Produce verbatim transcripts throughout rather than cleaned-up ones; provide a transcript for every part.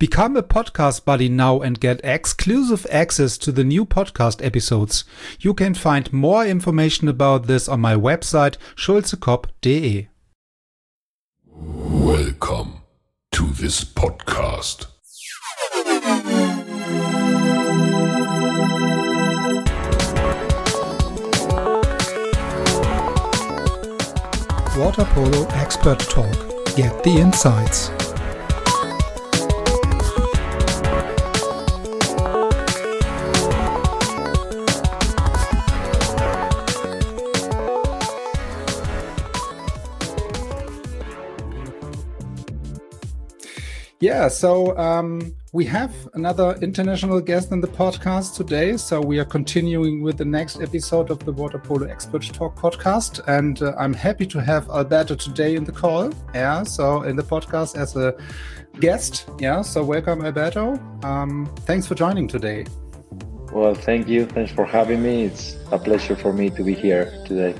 Become a podcast buddy now and get exclusive access to the new podcast episodes. You can find more information about this on my website schulzekop dot de. Welcome to this podcast. Water Polo Expert Talk. Get the insights. Yeah, so um, we have another international guest in the podcast today. So we are continuing with the next episode of the Water Polo Expert Talk podcast. And uh, I'm happy to have Alberto today in the call. Yeah, so in the podcast as a guest. Yeah, so welcome, Alberto. Um, thanks for joining today. Well, thank you. Thanks for having me. It's a pleasure for me to be here today.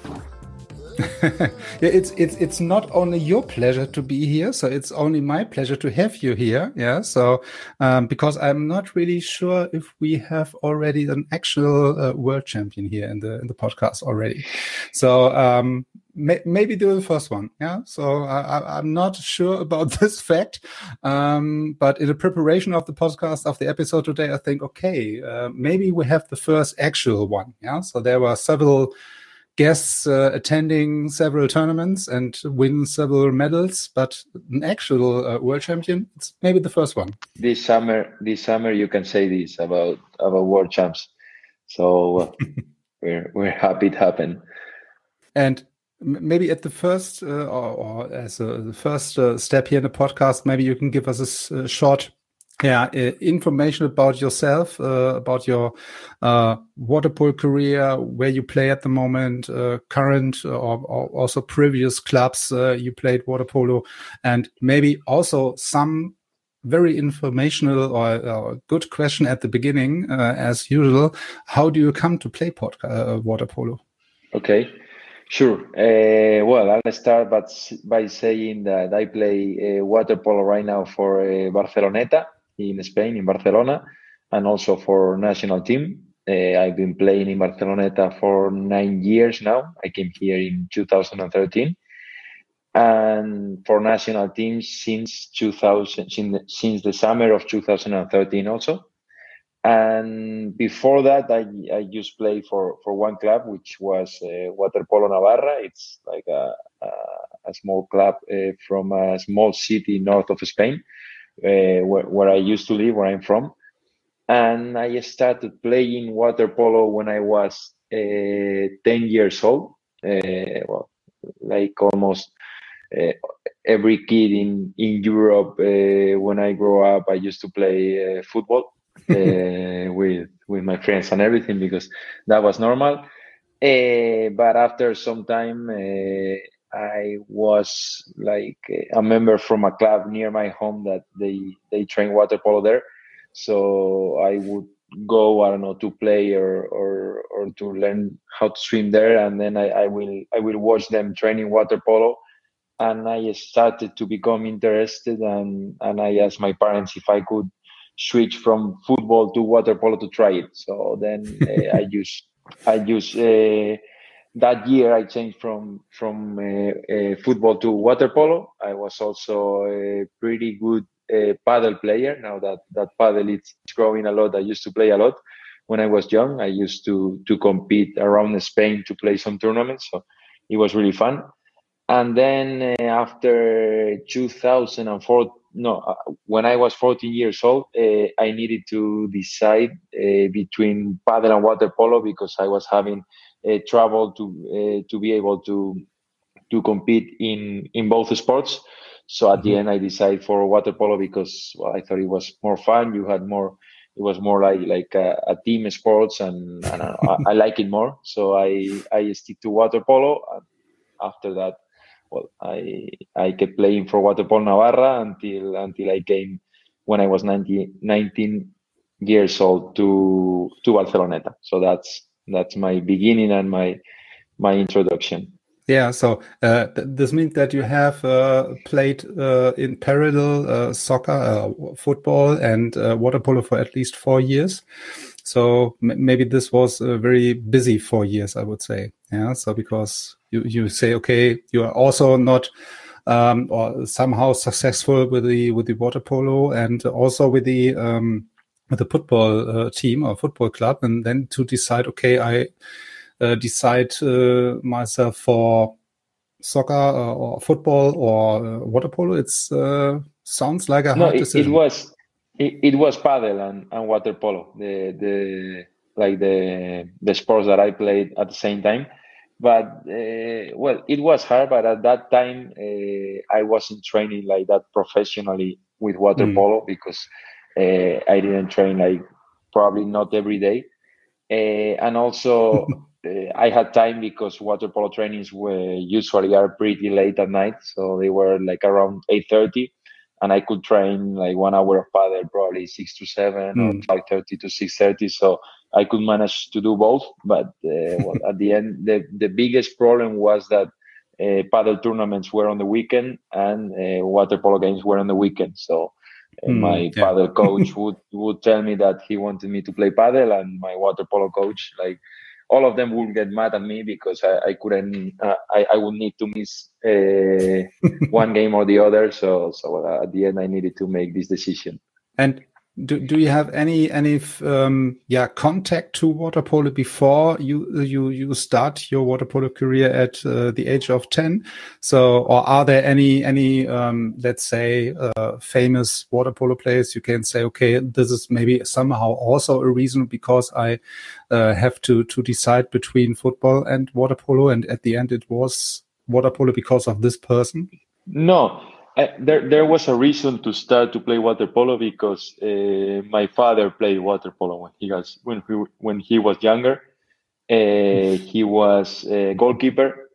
Yeah, it's it's it's not only your pleasure to be here, so it's only my pleasure to have you here. Yeah, so um, because I'm not really sure if we have already an actual uh, world champion here in the in the podcast already. So um, may, maybe do the first one. Yeah, so I, I'm not sure about this fact, um, but in the preparation of the podcast of the episode today, I think okay, uh, maybe we have the first actual one. Yeah, so there were several guests uh, attending several tournaments and win several medals, but an actual uh, world champion, it's maybe the first one. This summer, this summer you can say this about about world champs. So uh, we're we're happy it happened. And maybe at the first uh, or, or as a, the first uh, step here in the podcast, maybe you can give us a, a short Yeah, uh, information about yourself, uh, about your uh, water polo career, where you play at the moment, uh, current or, or also previous clubs uh, you played water polo, and maybe also some very informational or uh, good question at the beginning, uh, as usual. How do you come to play pod- uh, water polo? Okay, sure. Uh, well, I'll start by, by saying that I play uh, water polo right now for uh, Barceloneta in Spain, in Barcelona, and also for national team. Uh, I've been playing in Barceloneta for nine years now. I came here in two thousand thirteen, and for national team since two thousand, since the summer of two thousand thirteen also. And before that, I, I used to play for, for one club, which was uh, Water Polo Navarra. It's like a, a, a small club uh, from a small city north of Spain. Uh, where, where I used to live, where I'm from. And I started playing water polo when I was uh, ten years old. Uh, well, like almost uh, every kid in, in Europe, uh, when I grew up, I used to play uh, football uh, with, with my friends and everything because that was normal. Uh, but after some time, uh, I was like a member from a club near my home that they, they train water polo there. So I would go, I don't know, to play or, or, or to learn how to swim there. And then I, I will, I will watch them training water polo. And I started to become interested and, and I asked my parents if I could switch from football to water polo to try it. So then uh, I use, I use, uh, that year I changed from from uh, uh, football to water polo. I was also a pretty good uh, paddle player. Now that that paddle is growing a lot, I used to play a lot when I was young. I used to to compete around Spain to play some tournaments, so it was really fun. And then uh, after two thousand four, no, uh, when I was fourteen years old, uh, I needed to decide uh, between paddle and water polo because I was having Uh, travel to uh, to be able to to compete in in both sports. So at mm-hmm. the end, I decided for water polo because well, I thought it was more fun. You had more. It was more like like a, a team sports, and, and I, I like it more. So I I stick to water polo. And after that, well, I I kept playing for water polo Navarra until until I came when I was nineteen years old to to Barceloneta. So that's. That's my beginning and my my introduction. Yeah, so uh, th- this means that you have uh, played uh, in parallel uh, soccer, uh, football, and uh, water polo for at least four years. So m- maybe this was a very busy four years, I would say. Yeah, so because you, you say, okay, you are also not um, or somehow successful with the with the water polo and also with the um, with the football uh, team or football club, and then to decide, okay, I uh, decide uh, myself for soccer uh, or football or uh, water polo. It's uh, sounds like a No, hard it, it decision. was it, it was paddle and, and water polo, the the like the the sports that I played at the same time. But uh, well, it was hard. But at that time, uh, I wasn't training like that professionally with water Mm. polo because uh, I didn't train like probably not every day. Uh, and also, uh, I had time because water polo trainings were usually are pretty late at night, so they were like around eight thirty, and I could train like one hour of paddle probably six to seven or Mm. five thirty to six thirty. So I could manage to do both. But uh, well, at the end, the the biggest problem was that uh, paddle tournaments were on the weekend and uh, water polo games were on the weekend. So uh, Mm. my Yeah. paddle coach would would tell me that he wanted me to play paddle, and my water polo coach, like all of them, would get mad at me because I, I couldn't. Uh, I I would need to miss uh, one game or the other. So so uh, at the end, I needed to make this decision. And do do you have any any um, yeah contact to water polo before you you you start your water polo career at uh, the age of ten? So, or are there any any um, let's say uh, famous water polo players you can say, okay, this is maybe somehow also a reason because I uh, have to to decide between football and water polo, and at the end it was water polo because of this person? No, I, there there was a reason to start to play water polo because uh, my father played water polo when he was when he when he was younger. Uh, he was a goalkeeper,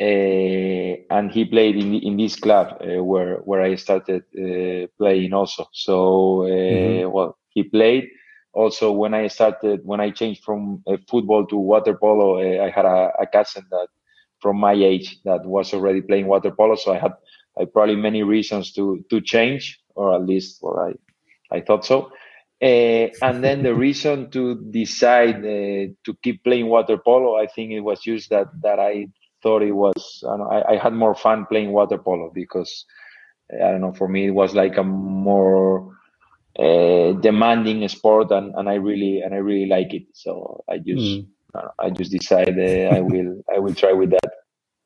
uh, and he played in in this club uh, where where I started uh, playing also. So Mm-hmm. uh, well, he played. Also, when I started, when I changed from uh, football to water polo, uh, I had a, a cousin that from my age that was already playing water polo. So I had I probably many reasons to to change, or at least, well, I I thought so. Uh, and then the reason to decide uh, to keep playing water polo, I think it was just that that I thought it was I, don't know, I, I had more fun playing water polo because I don't know, for me it was like a more uh, demanding sport, and, and I really and I really like it. So I just Mm. I, don't know, I just decided I will I will try with that.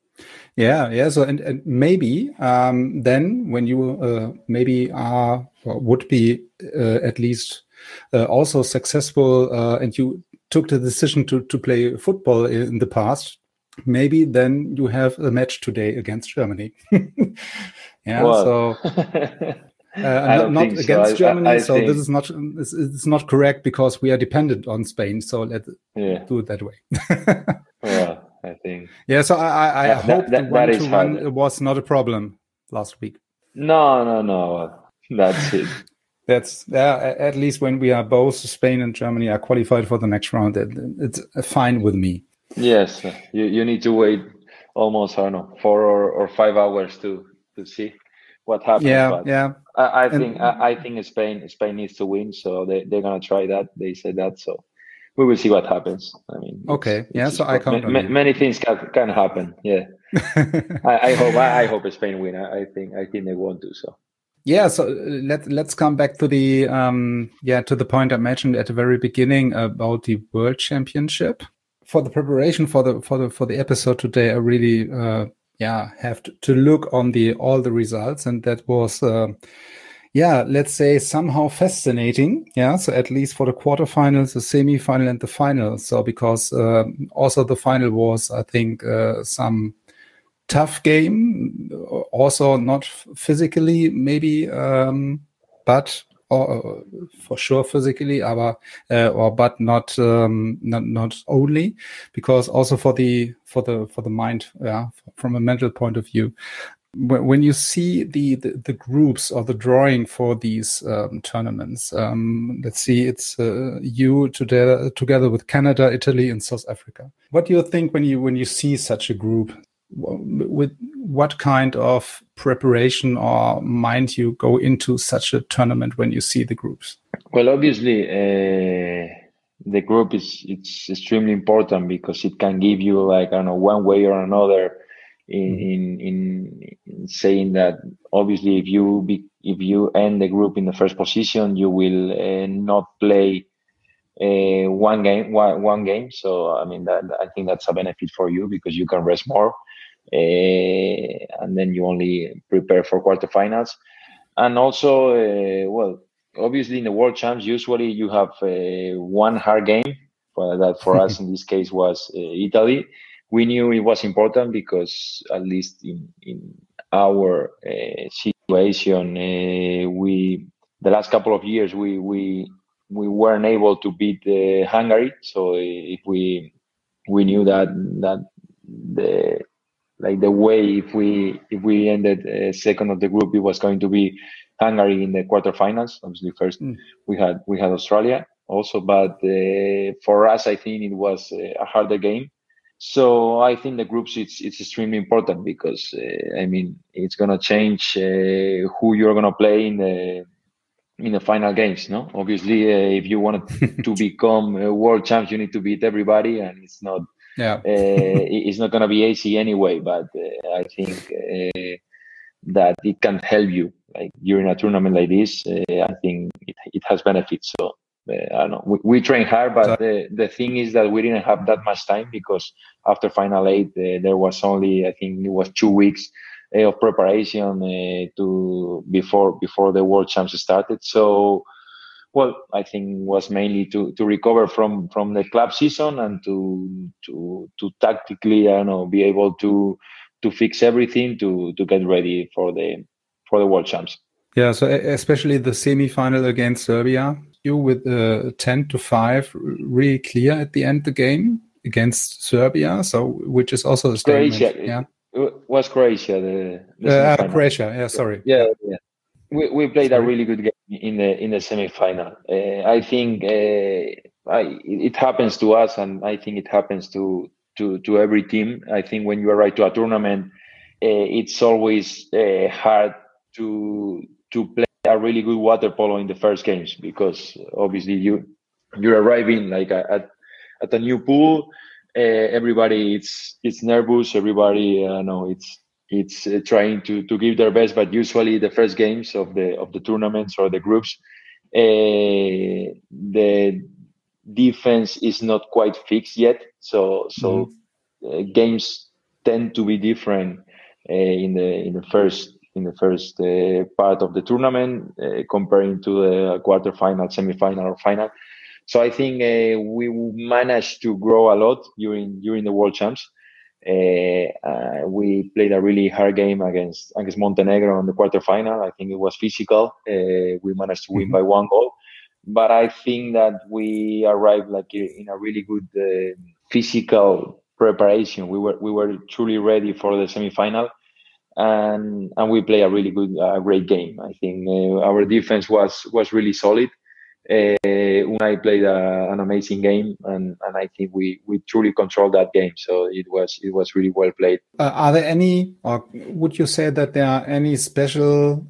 Yeah, yeah. So and, and maybe um, then when you uh, maybe are or would be uh, at least uh, also successful uh, and you took the decision to to play football in the past, maybe then you have a match today against Germany. Yeah, Well, so uh, I not don't not think so. against I, I, Germany. I So this think is not it's, it's not correct because we are dependent on Spain. So let's yeah. do it that way. Well, I think Yeah, so I, I, I that hope that, the that, that one is to hard. one was not a problem last week. No, no, no. That's it. That's yeah. At least when we are both Spain and Germany are qualified for the next round, it, it's fine with me. Yes, you, you need to wait almost, I don't know, four or, or five hours to to see what happens. Yeah, But yeah, I, I think and I, I think Spain Spain needs to win, so they they're gonna try that. They said that, so we will see what happens. I mean, it's okay, yeah. it's So I sport. count on Ma- you. many things can can happen. Yeah, I, I hope I, I hope Spain win. I, I think I think they want to. So. Yeah, so uh, let let's come back to the um yeah to the point I mentioned at the very beginning about the World Championship. For the preparation for the for the for the episode today, I really uh yeah have to, to look on the all the results, and that was uh, yeah let's say somehow fascinating. Yeah, so at least for the quarterfinals, the semi-final, and the final. So because uh, also the final was, I think, uh, some tough game, also not physically maybe, um, but or, for sure physically, aber, uh, or but not, um, not not only because also for the for the for the mind, yeah, from a mental point of view. When you see the, the, the groups or the drawing for these um, tournaments, um, let's see, it's uh, you together together with Canada, Italy, and South Africa. What do you think when you when you see such a group? with what kind of preparation or mind you go into such a tournament when you see the groups? Well, obviously, uh, the group is it's extremely important because it can give you, like, I don't know, one way or another in in, in, in saying that obviously if you be, if you end the group in the first position, you will uh, not play uh, one game one, one game. So I mean that I think that's a benefit for you because you can rest more, uh, and then you only prepare for quarterfinals. And also, uh, well, obviously in the World Champs, usually you have uh, one hard game. Well, that for us in this case was uh, Italy. We knew it was important because at least in in our uh, situation, uh, we the last couple of years we we we weren't able to beat uh, Hungary. So if we we knew that that the like the way if we if we ended uh, second of the group, it was going to be Hungary in the quarterfinals. Obviously, first mm. we had we had Australia also, but uh, for us, I think it was a harder game. So I think the groups it's it's extremely important because uh, I mean it's gonna change uh, who you're gonna play in the in the final games. No, obviously, uh, if you want to become a world champs, you need to beat everybody, and it's not. Yeah, uh, it's not going to be easy anyway, but uh, I think uh, that it can help you. Like during a tournament like this, uh, I think it, it has benefits. So uh, I don't know. We, we train hard, but the, the thing is that we didn't have that much time because after final eight, uh, there was only I think it was two weeks uh, of preparation uh, to before before the World Champs started. So. Well, I think was mainly to, to recover from, from the club season and to to to tactically, I don't know, be able to to fix everything to to get ready for the for the World Champs. Yeah, so especially the semi-final against Serbia, you with uh, ten to five, really clear at the end the game against Serbia. So which is also a statement. Croatia, yeah, it was Croatia the, the uh, Croatia. Yeah, sorry. Yeah, yeah. yeah. We we played Sorry. a really good game in the in the semi-final. Uh, I think uh, I, it happens to us, and I think it happens to to to every team. I think when you arrive to a tournament, uh, it's always uh, hard to to play a really good water polo in the first games because obviously you you're arriving like at at a new pool. Uh, everybody it's it's nervous. Everybody, I uh, know it's. It's uh, trying to, to give their best, but usually the first games of the of the tournaments or the groups, uh, the defense is not quite fixed yet. So so mm-hmm. uh, games tend to be different uh, in the in the first in the first uh, part of the tournament uh, comparing to the quarterfinal, semifinal, or final. So I think uh, we managed to grow a lot during during the World Champs. Uh, uh, we played a really hard game against against Montenegro in the quarterfinal. I think it was physical. Uh, we managed to win mm-hmm. by one goal, but I think that we arrived like in a really good uh, physical preparation. We were we were truly ready for the semifinal, and and we played a really good, uh, great game. I think uh, our defense was was really solid. Uh, Unai played a, an amazing game, and, and I think we, we truly controlled that game. So it was it was really well played. Uh, are there any, or would you say that there are any special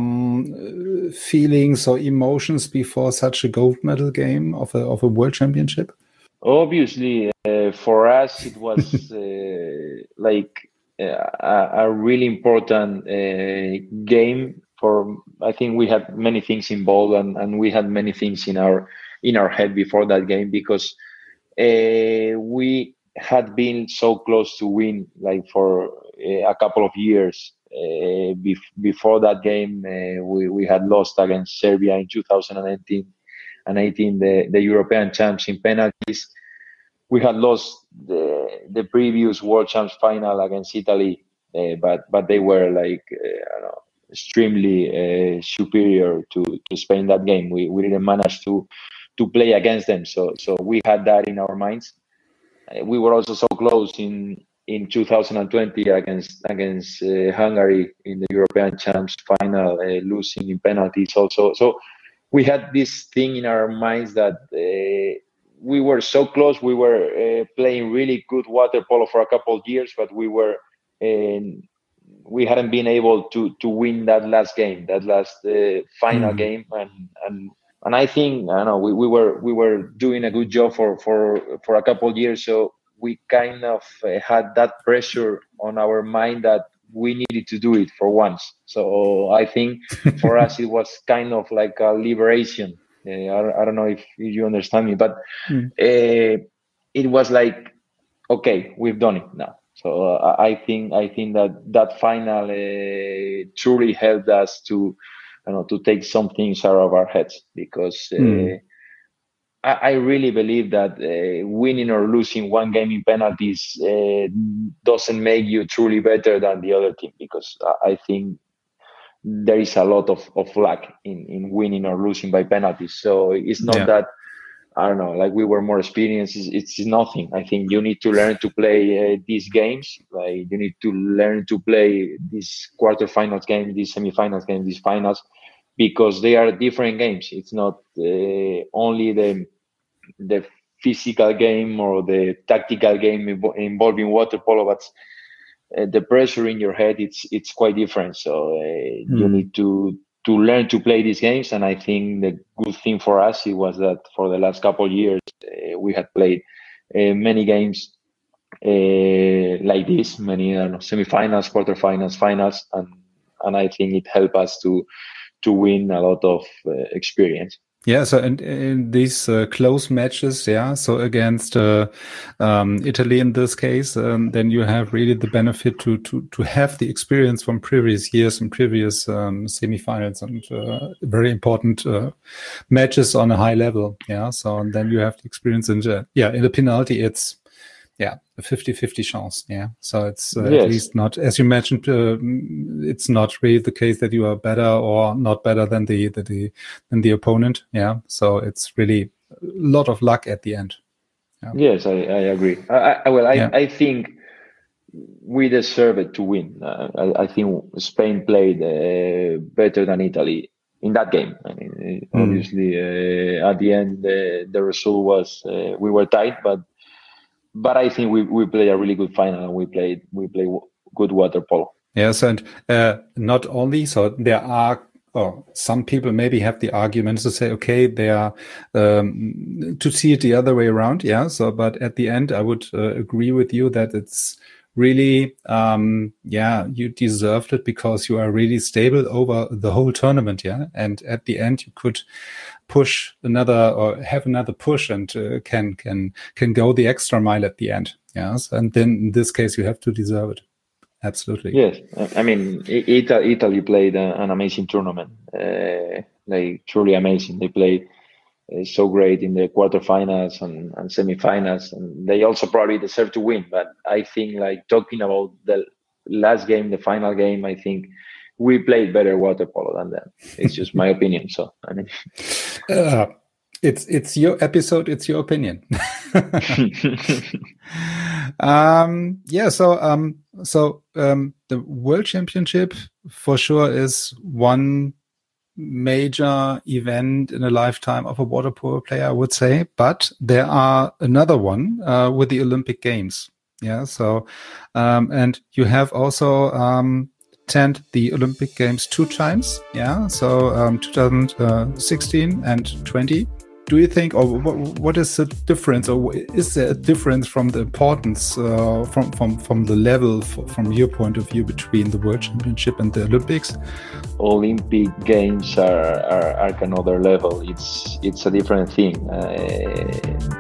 um, feelings or emotions before such a gold medal game of a of a world championship? Obviously, uh, for us it was uh, like a, a really important uh, game. For I think we had many things involved, and, and we had many things in our in our head before that game because uh, we had been so close to win like for uh, a couple of years. Uh, bef- before that game, uh, we we had lost against Serbia in two thousand eighteen and eighteen the, the European champs in penalties. We had lost the the previous World Champs final against Italy, uh, but but they were like uh, I don't know. extremely uh, superior to, to Spain that game. We we didn't manage to to play against them, so so we had that in our minds. Uh, we were also so close in in two thousand twenty against against uh, Hungary in the European Champs final, uh, losing in penalties also. So we had this thing in our minds that uh, we were so close. We were uh, playing really good water polo for a couple of years, but we were and we hadn't been able to to win that last game, that last uh, final mm. game, and and and I think I don't know we, we were we were doing a good job for for for a couple of years, so we kind of uh, had that pressure on our mind that we needed to do it for once. So I think for us it was kind of like a liberation. Uh, I, I don't know if, if you understand me, but mm. uh, it was like, okay, we've done it now. So uh, I think I think that that final uh, truly helped us to, you know, to take some things out of our heads, because uh, mm. I, I really believe that uh, winning or losing one game in penalties uh, doesn't make you truly better than the other team, because I think there is a lot of, of luck in, in winning or losing by penalties. So it's not yeah. that, I don't know, like we were more experienced. It's, it's nothing. I think you need to learn to play uh, these games. Like you need to learn to play these quarterfinals games, these semifinals games, these finals, because they are different games. It's not uh, only the the physical game or the tactical game involving water polo, but uh, the pressure in your head, it's it's quite different. So uh, mm. you need to to learn to play these games. And I think the good thing for us, it was that for the last couple of years, uh, we had played uh, many games uh, like this, many I don't know, semifinals, quarterfinals, finals, and and I think it helped us to to win a lot of uh, experience. Yeah, so in, in these uh, close matches, yeah, so against uh, um, Italy in this case, um, then you have really the benefit to to to have the experience from previous years and previous um, semifinals and uh, very important uh, matches on a high level. Yeah, so and then you have the experience in the, yeah, in the penalty, it's yeah a fifty-fifty chance. Yeah, so it's uh, yes. at least not, as you mentioned, uh, it's not really the case that you are better or not better than the, the, the than the opponent. Yeah, so it's really a lot of luck at the end. Yeah. Yes, I, I agree. I, I well, I, yeah. I think we deserve it to win. Uh, I, I think Spain played uh, better than Italy in that game. I mean, mm. obviously, uh, at the end, uh, the result was uh, we were tight, but. But I think we, we played a really good final, and we played we played good water polo. Yes, and uh, not only so, there are oh, some people maybe have the argument to say, okay, they are um, to see it the other way around. Yeah. So, but at the end, I would uh, agree with you that it's really, um, yeah, you deserved it because you are really stable over the whole tournament. Yeah, and at the end, you could push another or have another push and uh, can can can go the extra mile at the end. Yes, and then in this case you have to deserve it. Absolutely. Yes, I mean Italy, Italy played an amazing tournament, uh, like truly amazing. They played uh, so great in the quarterfinals and, and semifinals, and they also probably deserve to win. But I think, like talking about the last game, the final game, I think we played better water polo than them. It's just my opinion. So I mean, uh, it's it's your episode. It's your opinion. um, yeah. So um, so um, the World Championship for sure is one major event in a lifetime of a water polo player, I would say. But there are another one uh, with the Olympic Games. Yeah. So um, and you have also um. attend the Olympic Games two times, yeah. So um, two thousand sixteen and twenty. Do you think, or what, what is the difference, or is there a difference from the importance, uh, from from from the level, for, from your point of view, between the World Championship and the Olympics? Olympic Games are are, are another level. It's it's a different thing. Uh,